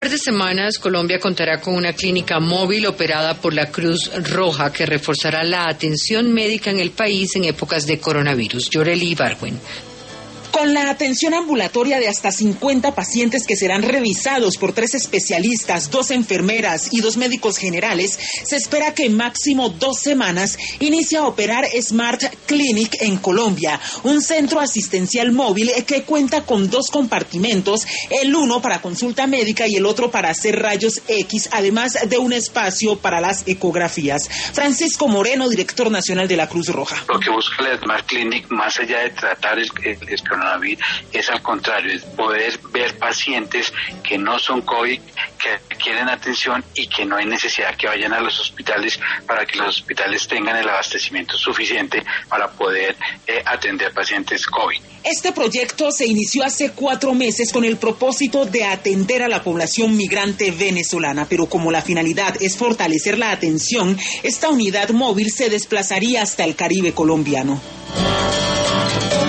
De semanas, Colombia contará con una clínica móvil operada por la Cruz Roja que reforzará la atención médica en el país en épocas de coronavirus. Yoreli Ibargüen. Con la atención ambulatoria de hasta 50 pacientes que serán revisados por 3 especialistas, 2 enfermeras y 2 médicos generales, se espera que en máximo 2 semanas inicie a operar Smart Clinic en Colombia, un centro asistencial móvil que cuenta con 2 compartimentos, el uno para consulta médica y el otro para hacer rayos X, además de un espacio para las ecografías. Francisco Moreno, director nacional de la Cruz Roja. Lo que busca la Smart Clinic, más allá de tratar el coronavirus, es al contrario, es poder ver pacientes que no son COVID, que requieren atención y que no hay necesidad que vayan a los hospitales para que los hospitales tengan el abastecimiento suficiente para poder atender pacientes COVID. Este proyecto se inició hace 4 meses con el propósito de atender a la población migrante venezolana, pero como la finalidad es fortalecer la atención, esta unidad móvil se desplazaría hasta el Caribe colombiano.